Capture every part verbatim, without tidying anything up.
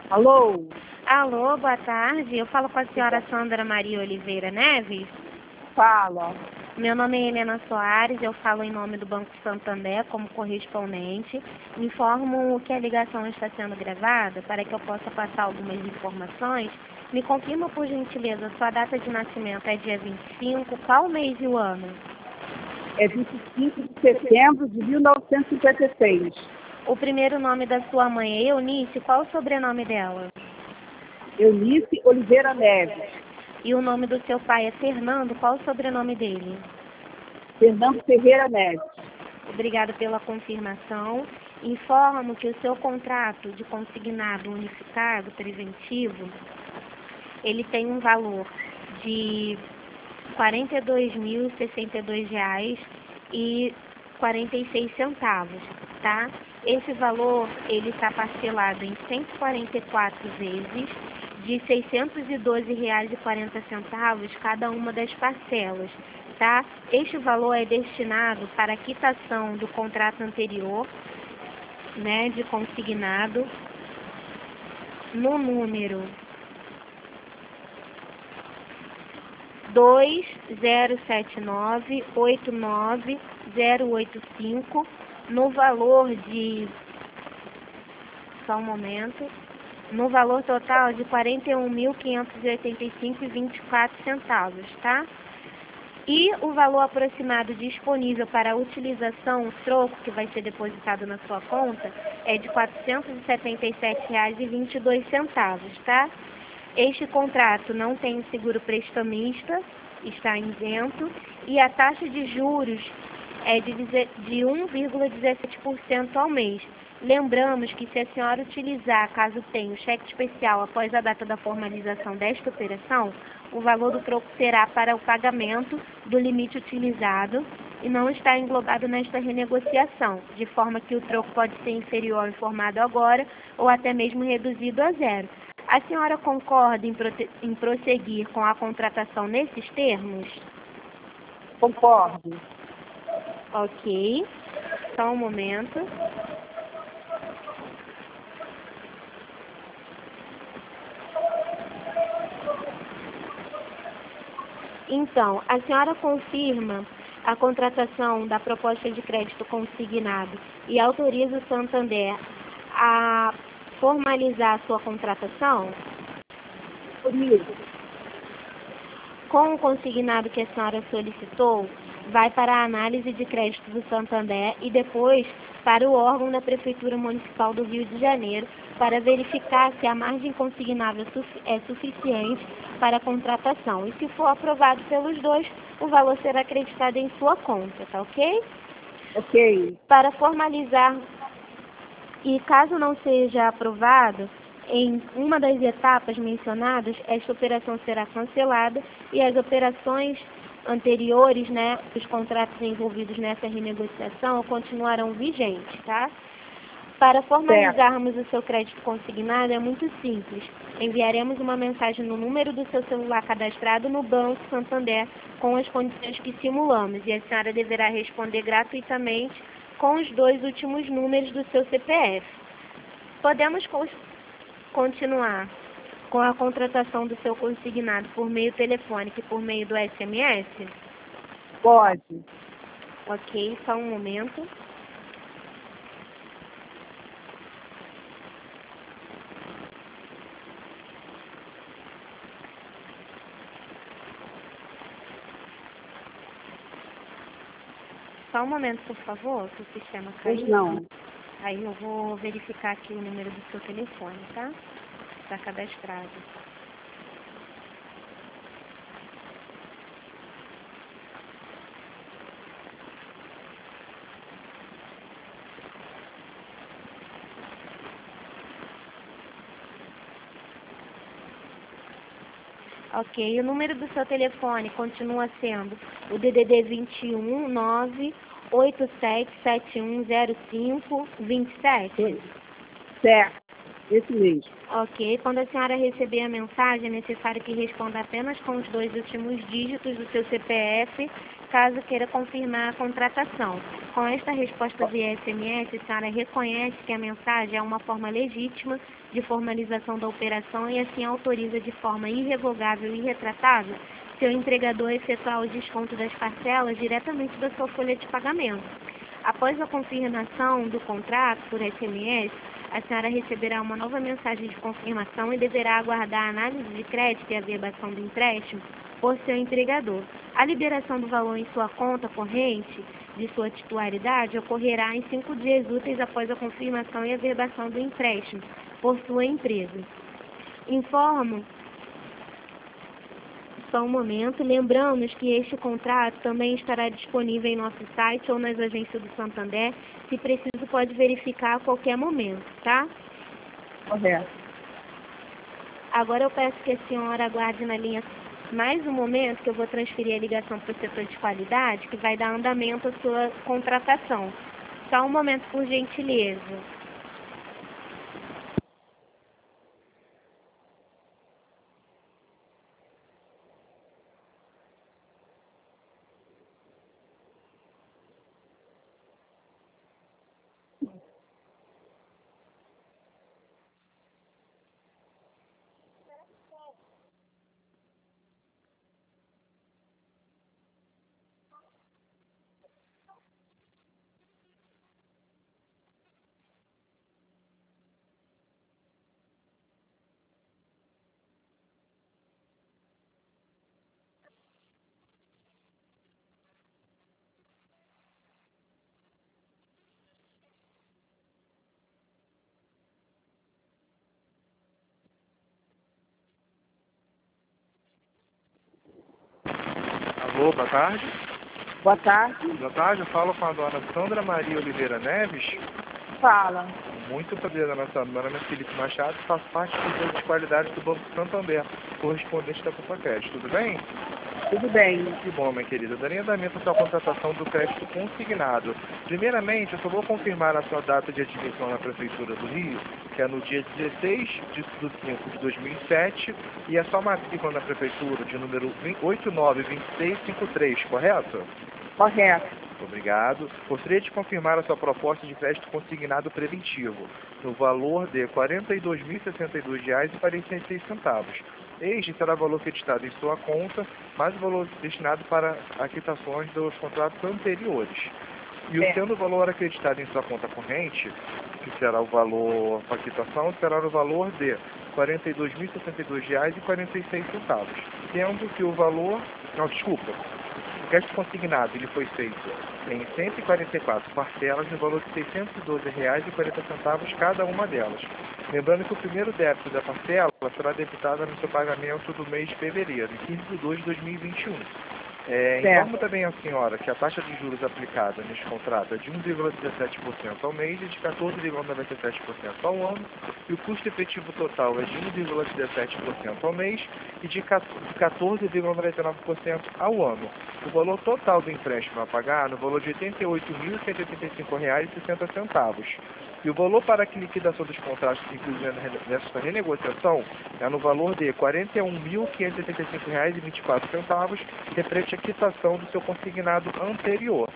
Alô? Alô, boa tarde. Eu falo com a senhora Sandra Maria Oliveira Neves. Fala. Meu nome é Helena Soares, eu falo em nome do Banco Santander como correspondente. Informo que a ligação está sendo gravada para que eu possa passar algumas informações. Me confirma, por gentileza, sua data de nascimento é dia vinte e cinco, qual o mês e o ano? É vinte e cinco de setembro de mil novecentos e cinquenta e seis. O primeiro nome da sua mãe é Eunice, qual o sobrenome dela? Eunice Oliveira Neves. E o nome do seu pai é Fernando, qual o sobrenome dele? Fernando Ferreira Neves. Obrigada pela confirmação. Informo que o seu contrato de consignado unificado preventivo, ele tem um valor de quarenta e dois mil e sessenta e dois reais e quarenta e seis centavos, tá? Esse valor, ele está parcelado em cento e quarenta e quatro vezes de seiscentos e doze reais e quarenta centavos cada uma das parcelas, tá? Este valor é destinado para a quitação do contrato anterior, né, de consignado, no número dois zero sete nove oito nove zero oito cinco, no valor de, só um momento, no valor total de quarenta e um mil quinhentos e oitenta e cinco reais e vinte e quatro centavos, tá? E o valor aproximado disponível para a utilização, o troco que vai ser depositado na sua conta, é de quatrocentos e setenta e sete reais e vinte e dois centavos, tá? Este contrato não tem seguro prestamista, está isento, e a taxa de juros é de um vírgula dezessete por cento ao mês. Lembramos que se a senhora utilizar, caso tenha o cheque especial após a data da formalização desta operação, o valor do troco será para o pagamento do limite utilizado e não está englobado nesta renegociação, de forma que o troco pode ser inferior ao informado agora ou até mesmo reduzido a zero. A senhora concorda em, em prosseguir com a contratação nesses termos? Concordo. Ok. Só um momento. Então, a senhora confirma a contratação da proposta de crédito consignado e autoriza o Santander a formalizar a sua contratação? Por isso. Com o consignado que a senhora solicitou, vai para a análise de crédito do Santander e depois para o órgão da Prefeitura Municipal do Rio de Janeiro para verificar se a margem consignável é suficiente para a contratação. E se for aprovado pelos dois, o valor será acreditado em sua conta, tá ok? Ok. Para formalizar, e caso não seja aprovado, em uma das etapas mencionadas, esta operação será cancelada e as operações anteriores, né, os contratos envolvidos nessa renegociação continuarão vigentes, tá? Para formalizarmos certo. O seu crédito consignado é muito simples. Enviaremos uma mensagem no número do seu celular cadastrado no Banco Santander com as condições que simulamos e a senhora deverá responder gratuitamente com os dois últimos números do seu C P F. Podemos continuar com a contratação do seu consignado por meio telefônico e por meio do S M S? Pode. Ok, só um momento. Só um momento, por favor, que o sistema caiu. Pois não. Aí eu vou verificar aqui o número do seu telefone, tá? Está cadastrado. Ok, o número do seu telefone continua sendo o D D D vinte e um nove oito sete sete um zero cinco dois sete? Certo. Esse mesmo. Ok. Quando a senhora receber a mensagem, é necessário que responda apenas com os dois últimos dígitos do seu C P F, caso queira confirmar a contratação. Com esta resposta via S M S, a senhora reconhece que a mensagem é uma forma legítima de formalização da operação e assim autoriza de forma irrevogável e irretratável seu entregador a efetuar o desconto das parcelas diretamente da sua folha de pagamento. Após a confirmação do contrato por S M S, a senhora receberá uma nova mensagem de confirmação e deverá aguardar a análise de crédito e a averbação do empréstimo por seu entregador. A liberação do valor em sua conta corrente de sua titularidade ocorrerá em cinco dias úteis após a confirmação e averbação do empréstimo por sua empresa. Informo só um momento, lembramos que este contrato também estará disponível em nosso site ou nas agências do Santander. Se preciso, pode verificar a qualquer momento, tá? Correto. Agora eu peço que a senhora aguarde na linha mais um momento, que eu vou transferir a ligação para o setor de qualidade, que vai dar andamento à sua contratação. Só um momento, por gentileza. Alô, boa tarde. Boa tarde. Boa tarde, eu falo com a dona Sandra Maria Oliveira Neves. Fala. Muito prazer, dona Sandra. Meu nome é Felipe Machado, faço parte do setor de qualidade do Banco Santander, correspondente da Copacred. Tudo bem? Tudo bem. Que bom, minha querida. Darei andamento à sua contratação do crédito consignado. Primeiramente, eu só vou confirmar a sua data de admissão na Prefeitura do Rio, que é no dia dezesseis de cinco de dois mil e sete, e a sua matrícula na Prefeitura de número oito nove dois seis cinco três, correto? Correto. Obrigado. Gostaria de confirmar a sua proposta de crédito consignado preventivo, no valor de quarenta e dois mil e sessenta e dois reais e quarenta e seis centavos. Este será o valor creditado em sua conta, mais o valor destinado para aquitações dos contratos anteriores. E o sendo o valor acreditado em sua conta corrente, que será o valor para quitação, será no valor de quarenta e dois mil e sessenta e dois reais e quarenta e seis centavos. Sendo que o valor... Não, desculpa. O crédito consignado ele foi feito em cento e quarenta e quatro parcelas no valor de seiscentos e doze reais e quarenta centavos cada uma delas. Lembrando que o primeiro débito da parcela será debitada no seu pagamento do mês de fevereiro, em quinze de dois de dois mil e vinte e um. É, informo também a senhora que a taxa de juros aplicada neste contrato é de um vírgula dezessete por cento ao mês e de quatorze vírgula noventa e sete por cento ao ano, e o custo efetivo total é de um vírgula dezessete por cento ao mês e de quatorze vírgula noventa e nove por cento ao ano. O valor total do empréstimo a pagar no valor de oitenta e oito mil cento e oitenta e cinco reais e sessenta centavos. E o valor para a liquidação dos contratos incluídos nesta renegociação é no valor de quarenta e um mil quinhentos e oitenta e cinco reais e vinte e quatro centavos, referente à quitação do seu consignado anterior.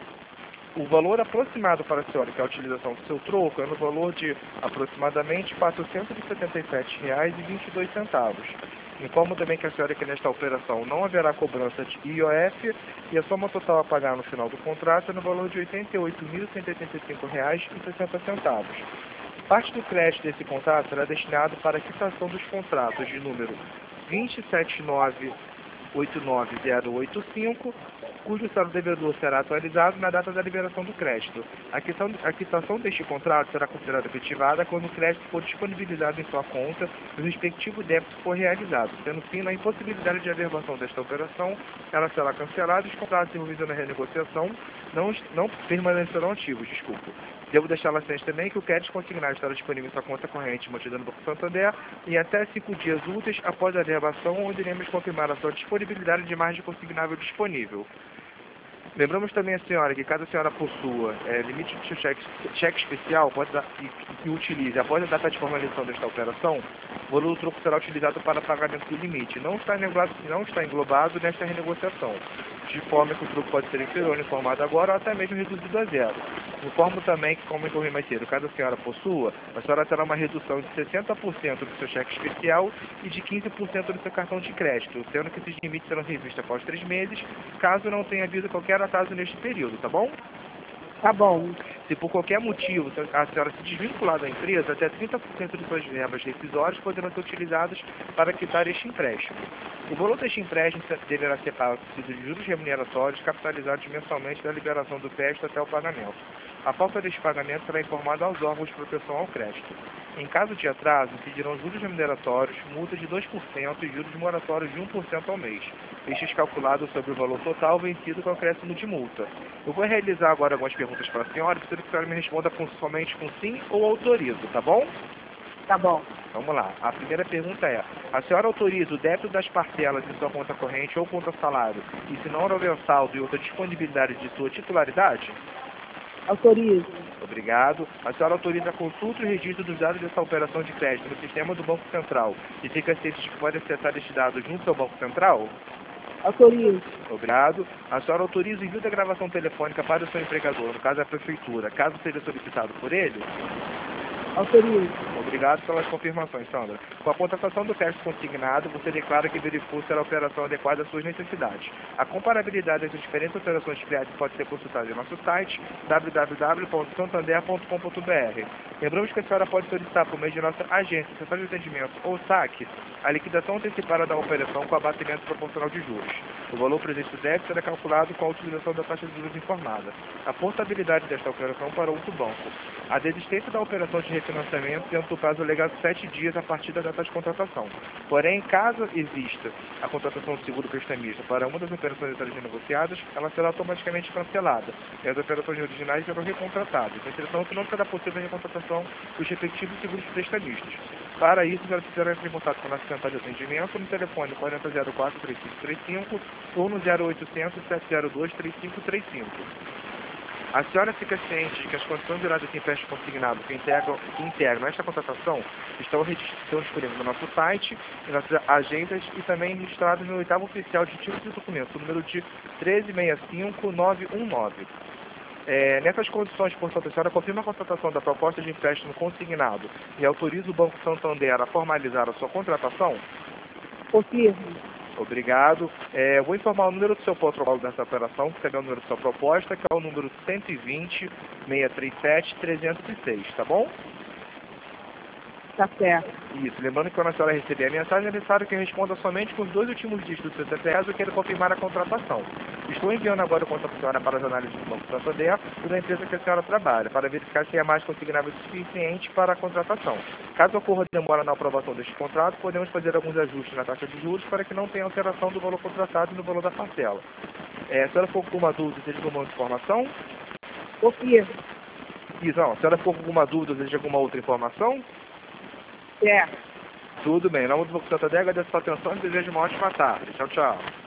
O valor aproximado para a senhora, que é a utilização do seu troco, é no valor de aproximadamente quatrocentos e setenta e sete reais e vinte e dois centavos. Informo também que a senhora que nesta operação não haverá cobrança de I O F e a soma total a pagar no final do contrato é no valor de oitenta e oito mil cento e oitenta e cinco reais e sessenta centavos. Parte do crédito desse contrato será destinado para a quitação dos contratos de número dois sete nove oito nove zero oito cinco, cujo saldo devedor será atualizado na data da liberação do crédito. A quitação, a quitação deste contrato será considerada efetivada quando o crédito for disponibilizado em sua conta e o respectivo débito for realizado. Sendo fim na impossibilidade de averbação desta operação, ela será cancelada e os contratos envolvidos na renegociação não, não permanecerão ativos. Desculpa. Devo deixar lá ciente também que o crédito consignado estará disponível em sua conta corrente mantida no Banco Santander em até cinco dias úteis após a averbação, onde iremos confirmar a sua disponibilidade de margem consignável disponível. Lembramos também a senhora que caso a senhora possua é, limite de cheque, cheque especial pode dar, e que utilize após a data de formalização desta operação, o valor do troco será utilizado para pagamento do limite. Não está englobado, não está englobado nesta renegociação, de forma que o troco pode ser inferior informado agora ou até mesmo reduzido a zero. Informo também que, como informei mais cedo, caso a senhora possua, a senhora terá uma redução de sessenta por cento do seu cheque especial e de quinze por cento do seu cartão de crédito, sendo que esses limites serão revistos após três meses, caso não tenha havido qualquer atraso neste período, tá bom? Tá bom. Se por qualquer motivo a senhora se desvincular da empresa, até trinta por cento de suas verbas rescisórias poderão ser utilizadas para quitar este empréstimo. O valor deste empréstimo deverá ser pago de juros remuneratórios capitalizados mensalmente da liberação do crédito até o pagamento. A falta deste pagamento será informada aos órgãos de proteção ao crédito. Em caso de atraso, incidirão juros remuneratórios, multa de dois por cento e juros moratórios de um por cento ao mês. Estes calculados sobre o valor total vencido com acréscimo de multa. Eu vou realizar agora algumas perguntas para a senhora, preciso que a senhora me responda com, somente com sim ou autorizo, tá bom? Tá bom. Vamos lá. A primeira pergunta é: a senhora autoriza o débito das parcelas em sua conta corrente ou conta salário, e se não houver saldo e outra disponibilidade de sua titularidade? Autorizo. Obrigado. A senhora autoriza a consulta e registro dos dados dessa operação de crédito no sistema do Banco Central e fica ciente de que pode acessar estes dados junto ao Banco Central? Autorizo. Obrigado. A senhora autoriza o envio da gravação telefônica para o seu empregador, no caso a prefeitura, caso seja solicitado por ele? Autorizo. Obrigado pelas confirmações, Sandra. Com a contratação do crédito consignado, você declara que verificou se a operação adequada às suas necessidades. A comparabilidade das diferentes operações de crédito pode ser consultada em nosso site, w w w ponto santander ponto com ponto b r. Lembramos que a senhora pode solicitar por meio de nossa agência, seção de atendimento ou saque, a liquidação antecipada da operação com abatimento proporcional de juros. O valor presente do débito será calculado com a utilização da taxa de juros informada. A portabilidade desta operação para outro banco. A desistência da operação de refinanciamento dentro do prazo legado sete dias a partir da data de contratação. Porém, caso exista a contratação do seguro prestamista para uma das operações a serem negociadas, ela será automaticamente cancelada e as operações originais serão recontratadas. Entretanto, não será possível a recontratação dos respectivos seguros prestamistas. Para isso, já precisará entrar em contato com a nossa central de atendimento no telefone quarenta zero quatro, três cinco três cinco ou no zero oitocentos, sete zero dois, três cinco três cinco. A senhora fica ciente de que as condições geradas em empréstimo consignado que integram, que integram esta contratação estão, estão disponíveis no nosso site, em nossas agendas e também registradas no oitavo oficial de títulos e documentos, o número de treze seis cinco nove um nove. É, nessas condições, portanto, a senhora confirma a contratação da proposta de empréstimo consignado e autoriza o Banco Santander a formalizar a sua contratação? Confirmo. Obrigado. É, vou informar o número do seu protocolo dessa operação, que será o número da sua proposta, que é o número cento e vinte, seiscentos e trinta e sete, trezentos e seis, tá bom? Tá certo. Isso. Lembrando que quando a senhora receber a mensagem, é necessário que eu responda somente com os dois últimos dígitos do seu C P F e eu quero confirmar a contratação. Estou enviando agora o contato da senhora para as análises do Banco Santander e da empresa que a senhora trabalha, para verificar se é mais consignável o suficiente para a contratação. Caso ocorra demora na aprovação deste contrato, podemos fazer alguns ajustes na taxa de juros para que não tenha alteração do valor contratado e no valor da parcela. É, a senhora ficou com alguma dúvida, deseja alguma outra informação? Confirmo. Isso, não. A senhora ficou com alguma dúvida, deseja alguma outra informação? Certo. Tudo bem. Em nome do Banco Santander, agradeço a sua atenção e desejo uma ótima tarde. Tchau, tchau.